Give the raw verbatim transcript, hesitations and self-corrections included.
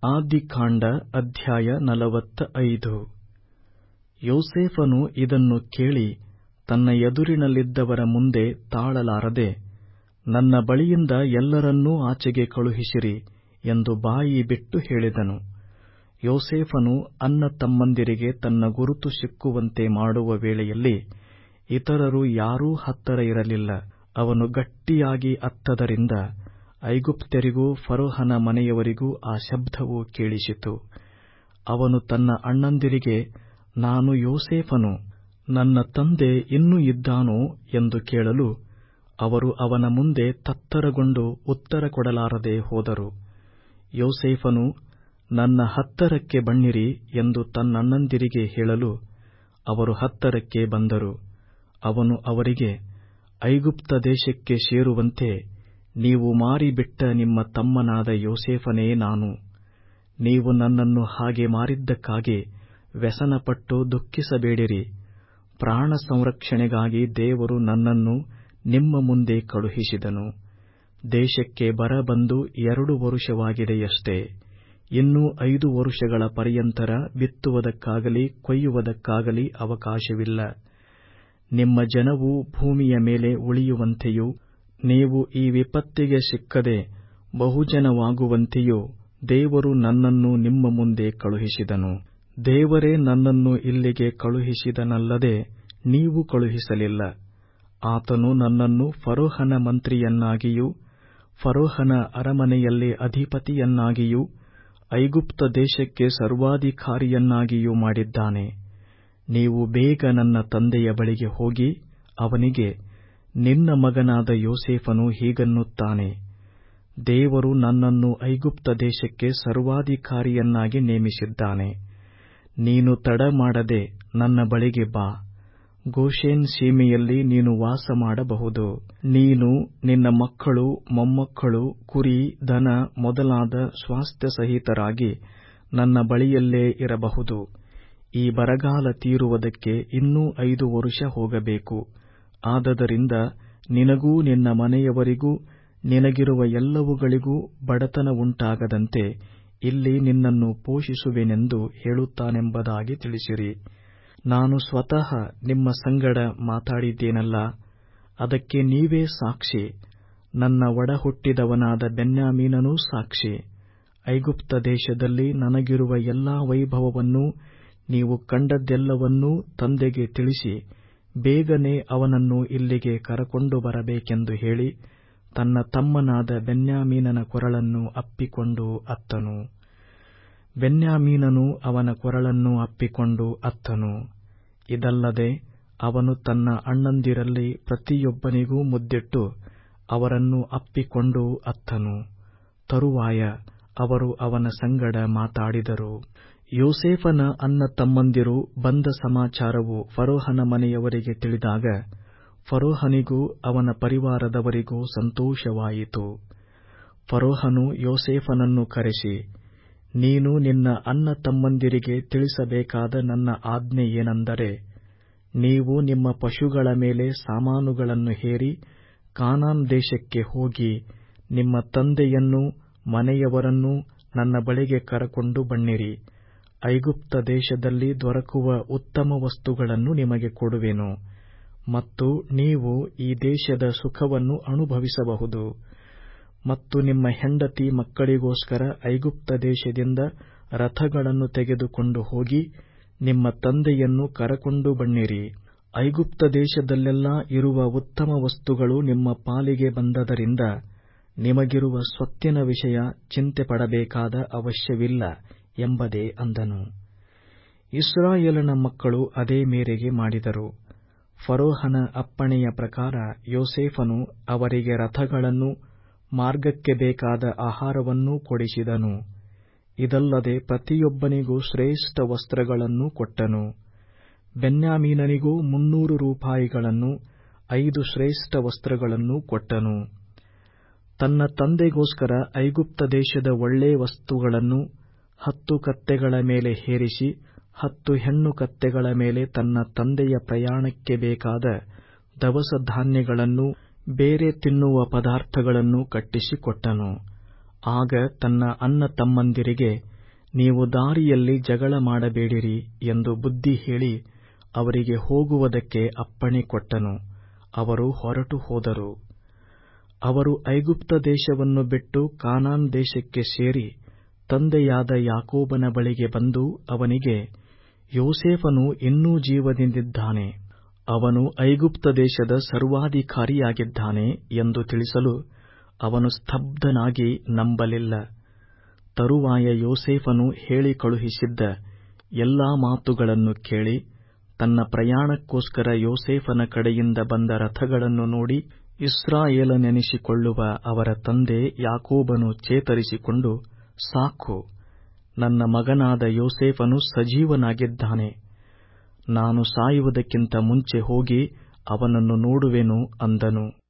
ಆದಿಕಾಂಡ ಅಧ್ಯಾಯ ನಲವತ್ತ ಐದು. ಯೋಸೇಫನು ಇದನ್ನು ಕೇಳಿ ತನ್ನ ಎದುರಿನಲ್ಲಿದ್ದವರ ಮುಂದೆ ತಾಳಲಾರದೆ, ನನ್ನ ಬಳಿಯಿಂದ ಎಲ್ಲರನ್ನೂ ಆಚೆಗೆ ಕಳುಹಿಸಿರಿ ಎಂದು ಬಾಯಿ ಬಿಟ್ಟು ಹೇಳಿದನು. ಯೋಸೇಫನು ಅಣ್ಣ ತಮ್ಮಂದಿರಿಗೆ ತನ್ನ ಗುರುತು ಸಿಕ್ಕುವಂತೆ ಮಾಡುವ ವೇಳೆಯಲ್ಲಿ ಇತರರು ಯಾರೂ ಹತ್ತಿರ ಇರಲಿಲ್ಲ. ಅವನು ಗಟ್ಟಿಯಾಗಿ ಅತ್ತದರಿಂದ ಐಗುಪ್ತ್ಯರಿಗೂ ಫರೋಹನ ಮನೆಯವರಿಗೂ ಆ ಶಬ್ದವು ಕೇಳಿಸಿತು. ಅವನು ತನ್ನ ಅಣ್ಣಂದಿರಿಗೆ, ನಾನು ಯೋಸೇಫನು, ನನ್ನ ತಂದೆ ಇನ್ನೂ ಇದ್ದಾನೋ ಎಂದು ಕೇಳಲು ಅವರು ಅವನ ಮುಂದೆ ತತ್ತರಗೊಂಡು ಉತ್ತರ ಕೊಡಲಾರದೆ ಹೋದರು. ಯೋಸೇಫನು, ನನ್ನ ಹತ್ತಿರಕ್ಕೆ ಬನ್ನಿರಿ ಎಂದು ತನ್ನಣ್ಣಂದಿರಿಗೆ ಹೇಳಲು ಅವರು ಹತ್ತಿರಕ್ಕೆ ಬಂದರು. ಅವನು ಅವರಿಗೆ, ಐಗುಪ್ತ ದೇಶಕ್ಕೆ ಸೇರುವಂತೆ ನೀವು ಮಾರಿಬಿಟ್ಟ ನಿಮ್ಮ ತಮ್ಮನಾದ ಯೋಸೇಫನೇ ನಾನು. ನೀವು ನನ್ನನ್ನು ಹಾಗೆ ಮಾರಿದ್ದಕ್ಕಾಗಿ ವ್ಯಸನಪಟ್ಟು ದುಃಖಿಸಬೇಡಿರಿ. ಪ್ರಾಣ ಸಂರಕ್ಷಣೆಗಾಗಿ ದೇವರು ನನ್ನನ್ನು ನಿಮ್ಮ ಮುಂದೆ ಕಳುಹಿಸಿದನು. ದೇಶಕ್ಕೆ ಬರ ಬಂದು ಎರಡು ವರುಷವಾಗಿದೆಯಷ್ಟೇ. ಇನ್ನೂ ಐದು ವರುಷಗಳ ಪರ್ಯಂತರ ಬಿತ್ತುವುದಕ್ಕಾಗಲಿ ಕೊಯ್ಯುವುದಕ್ಕಾಗಲಿ ಅವಕಾಶವಿಲ್ಲ. ನಿಮ್ಮ ಜನವು ಭೂಮಿಯ ಮೇಲೆ ಉಳಿಯುವಂತೆಯೂ ನೀವು ಈ ವಿಪತ್ತಿಗೆ ಸಿಕ್ಕದೆ ಬಹುಜನವಾಗುವಂತೆಯೂ ದೇವರು ನನ್ನನ್ನು ನಿಮ್ಮ ಮುಂದೆ ಕಳುಹಿಸಿದನು. ದೇವರೇ ನನ್ನನ್ನು ಇಲ್ಲಿಗೆ ಕಳುಹಿಸಿದನಲ್ಲದೆ ನೀವು ಕಳುಹಿಸಲಿಲ್ಲ. ಆತನು ನನ್ನನ್ನು ಫರೋಹನ ಮಂತ್ರಿಯನ್ನಾಗಿಯೂ ಫರೋಹನ ಅರಮನೆಯಲ್ಲಿ ಅಧಿಪತಿಯನ್ನಾಗಿಯೂ ಐಗುಪ್ತ ದೇಶಕ್ಕೆ ಸರ್ವಾಧಿಕಾರಿಯನ್ನಾಗಿಯೂ ಮಾಡಿದ್ದಾನೆ. ನೀವು ಬೇಗ ನನ್ನ ತಂದೆಯ ಬಳಿಗೆ ಹೋಗಿ ಅವನಿಗೆ, ನಿನ್ನ ಮಗನಾದ ಯೋಸೇಫನು ಹೀಗನ್ನುತ್ತಾನೆ, ದೇವರು ನನ್ನನ್ನು ಐಗುಪ್ತ ದೇಶಕ್ಕೆ ಸರ್ವಾಧಿಕಾರಿಯನ್ನಾಗಿ ನೇಮಿಸಿದ್ದಾನೆ. ನೀನು ತಡ ಮಾಡದೆ ನನ್ನ ಬಳಿಗೆ ಬಾ. ಗೋಷೆನ್ ಸೀಮೆಯಲ್ಲಿ ನೀನು ವಾಸ ಮಾಡಬಹುದು. ನೀನು, ನಿನ್ನ ಮಕ್ಕಳು, ಮೊಮ್ಮಕ್ಕಳು, ಕುರಿ, ದನ ಮೊದಲಾದ ಸ್ವಾಸ್ಥ್ಯ ಸಹಿತರಾಗಿ ನನ್ನ ಬಳಿಯಲ್ಲೇ ಇರಬಹುದು. ಈ ಬರಗಾಲ ತೀರುವುದಕ್ಕೆ ಇನ್ನೂ ಐದು ವರುಷ ಹೋಗಬೇಕು. ಆದದರಿಂದ ನಿನಗೂ ನಿನ್ನ ಮನೆಯವರಿಗೂ ನಿನಗಿರುವ ಎಲ್ಲವುಗಳಿಗೂ ಬಡತನವುಂಟಾಗದಂತೆ ಇಲ್ಲಿ ನಿನ್ನನ್ನು ಪೋಷಿಸುವೆನೆಂದು ಹೇಳುತ್ತಾನೆಂಬುದಾಗಿ ತಿಳಿಸಿರಿ. ನಾನು ಸ್ವತಃ ನಿಮ್ಮ ಸಂಗಡ ಮಾತಾಡಿದ್ದೇನಲ್ಲ, ಅದಕ್ಕೆ ನೀವೇ ಸಾಕ್ಷಿ. ನನ್ನ ಒಡಹುಟ್ಟಿದವನಾದ ಬೆನ್ಯಾಮೀನನೂ ಸಾಕ್ಷಿ. ಐಗುಪ್ತ ದೇಶದಲ್ಲಿ ನನಗಿರುವ ಎಲ್ಲಾ ವೈಭವವನ್ನೂ ನೀವು ಕಂಡದ್ದೆಲ್ಲವನ್ನೂ ತಂದೆಗೆ ತಿಳಿಸಿ ಬೇಗನೆ ಅವನನ್ನು ಇಲ್ಲಿಗೆ ಕರಕೊಂಡು ಬರಬೇಕೆಂದು ಹೇಳಿ ತನ್ನ ತಮ್ಮನಾದ ಬೆನ್ಯಾಮೀನನ ಕೊರಳನ್ನು ಅಪ್ಪಿಕೊಂಡು ಅತ್ತನು. ಬೆನ್ಯಾಮೀನನು ಅವನ ಕೊರಳನ್ನು ಅಪ್ಪಿಕೊಂಡು ಅತ್ತನು. ಇದಲ್ಲದೆ ಅವನು ತನ್ನ ಅಣ್ಣಂದಿರಲ್ಲಿ ಪ್ರತಿಯೊಬ್ಬನಿಗೂ ಮುದ್ದಿಟ್ಟು ಅವರನ್ನು ಅಪ್ಪಿಕೊಂಡು ಅತ್ತನು. ತರುವಾಯ ಅವರು ಅವನ ಸಂಗಡ ಮಾತಾಡಿದರು. ಯೋಸೇಫನ ಅಣ್ಣ ತಮ್ಮಂದಿರು ಬಂದ ಸಮಾಚಾರವು ಫರೋಹನ ಮನೆಯವರಿಗೆ ತಿಳಿದಾಗ ಫರೋಹನಿಗೂ ಅವನ ಪರಿವಾರದವರಿಗೂ ಸಂತೋಷವಾಯಿತು. ಫರೋಹನು ಯೋಸೇಫನನ್ನು ಕರೆಸಿ, ನೀನು ನಿನ್ನ ಅಣ್ಣ ತಮ್ಮಂದಿರಿಗೆ ತಿಳಿಸಬೇಕಾದ ನನ್ನ ಆಜ್ಞೆ ಏನೆಂದರೆ, ನೀವು ನಿಮ್ಮ ಪಶುಗಳ ಮೇಲೆ ಸಾಮಾನುಗಳನ್ನು ಹೇರಿ ಕಾನಾನ್ ದೇಶಕ್ಕೆ ಹೋಗಿ ನಿಮ್ಮ ತಂದೆಯನ್ನೂ ಮನೆಯವರನ್ನೂ ನನ್ನ ಬಳಿಗೆ ಕರಕೊಂಡು ಬನ್ನಿರಿ. ಐಗುಪ್ತ ದೇಶದಲ್ಲಿ ದೊರಕುವ ಉತ್ತಮ ವಸ್ತುಗಳನ್ನು ನಿಮಗೆ ಕೊಡುವೆನು ಮತ್ತು ನೀವು ಈ ದೇಶದ ಸುಖವನ್ನು ಅನುಭವಿಸಬಹುದು. ಮತ್ತು ನಿಮ್ಮ ಹೆಂಡತಿ ಮಕ್ಕಳಿಗೋಸ್ಕರ ಐಗುಪ್ತ ದೇಶದಿಂದ ರಥಗಳನ್ನು ತೆಗೆದುಕೊಂಡು ಹೋಗಿ ನಿಮ್ಮ ತಂದೆಯನ್ನು ಕರಕೊಂಡು ಬನ್ನಿರಿ. ಐಗುಪ್ತ ದೇಶದಲ್ಲೆಲ್ಲಾ ಇರುವ ಉತ್ತಮ ವಸ್ತುಗಳು ನಿಮ್ಮ ಪಾಲಿಗೆ ಬಂದದರಿಂದ ನಿಮಗಿರುವ ಸ್ವತ್ತಿನ ವಿಷಯ ಚಿಂತೆಪಡಬೇಕಾದ ಅವಶ್ಯವಿಲ್ಲ ಎಂಬುದೇ ಅಂದನು. ಇಸ್ರಾಯೇಲನ ಮಕ್ಕಳು ಅದೇ ಮೇರೆಗೆ ಮಾಡಿದರು. ಫರೋಹನ ಅಪ್ಪಣೆಯ ಪ್ರಕಾರ ಯೋಸೇಫನು ಅವರಿಗೆ ರಥಗಳನ್ನೂ ಮಾರ್ಗಕ್ಕೆ ಬೇಕಾದ ಆಹಾರವನ್ನೂ ಕೊಡಿಸಿದನು. ಇದಲ್ಲದೆ ಪ್ರತಿಯೊಬ್ಬನಿಗೂ ಶ್ರೇಷ್ಠ ವಸ್ತ್ರಗಳನ್ನೂ ಕೊಟ್ಟನು. ಬೆನ್ಯಾಮೀನನಿಗೂ ಮುನ್ನೂರು ರೂಪಾಯಿಗಳನ್ನೂ ಐದು ಶ್ರೇಷ್ಠ ವಸ್ತ್ರಗಳನ್ನೂ ಕೊಟ್ಟನು. ತನ್ನ ತಂದೆಗೋಸ್ಕರ ಐಗುಪ್ತ ದೇಶದ ಒಳ್ಳೆ ವಸ್ತುಗಳನ್ನು ಹತ್ತು ಕತ್ತೆಗಳ ಮೇಲೆ ಹೇರಿಸಿ ಹತ್ತು ಹೆಣ್ಣು ಕತ್ತೆಗಳ ಮೇಲೆ ತನ್ನ ತಂದೆಯ ಪ್ರಯಾಣಕ್ಕೆ ಬೇಕಾದ ದವಸ ಧಾನ್ಯಗಳನ್ನೂ ಬೇರೆ ತಿನ್ನುವ ಪದಾರ್ಥಗಳನ್ನು ಕಟ್ಟಿಸಿಕೊಟ್ಟನು. ಆಗ ತನ್ನ ಅಣ್ಣ ತಮ್ಮಂದಿರಿಗೆ, ನೀವು ದಾರಿಯಲ್ಲಿ ಜಗಳ ಮಾಡಬೇಡಿರಿ ಎಂದು ಬುದ್ಧಿ ಹೇಳಿ ಅವರಿಗೆ ಹೋಗುವುದಕ್ಕೆ ಅಪ್ಪಣೆ ಕೊಟ್ಟನು. ಅವರು ಹೊರಟು ಹೋದರು. ಅವರು ಐಗುಪ್ತ ದೇಶವನ್ನು ಬಿಟ್ಟು ಕಾನಾನ್ ದೇಶಕ್ಕೆ ಸೇರಿ ತಂದೆಯಾದ ಯಾಕೋಬನ ಬಳಿಗೆ ಬಂದು ಅವನಿಗೆ, ಯೋಸೇಫನು ಇನ್ನೂ ಜೀವದಿಂದಿದ್ದಾನೆ, ಅವನು ಐಗುಪ್ತ ದೇಶದ ಸರ್ವಾಧಿಕಾರಿಯಾಗಿದ್ದಾನೆ ಎಂದು ತಿಳಿಸಲು ಅವನು ಸ್ತಬ್ಧನಾಗಿ ನಂಬಲಿಲ್ಲ. ತರುವಾಯ ಯೋಸೇಫನು ಹೇಳಿ ಕಳುಹಿಸಿದ್ದ ಎಲ್ಲಾ ಮಾತುಗಳನ್ನು ಕೇಳಿ ತನ್ನ ಪ್ರಯಾಣಕ್ಕೋಸ್ಕರ ಯೋಸೇಫನ ಕಡೆಯಿಂದ ಬಂದ ರಥಗಳನ್ನು ನೋಡಿ ಇಸ್ರಾಯೇಲನೆನಿಸಿಕೊಳ್ಳುವ ಅವರ ತಂದೆ ಯಾಕೋಬನು ಚೇತರಿಸಿಕೊಂಡು, ಸಾಕು, ನನ್ನ ಮಗನಾದ ಯೋಸೇಫನು ಸಜೀವನಾಗಿದ್ದಾನೆ, ನಾನು ಸಾಯುವುದಕ್ಕಿಂತ ಮುಂಚೆ ಹೋಗಿ ಅವನನ್ನು ನೋಡುವೆನು ಅಂದನು.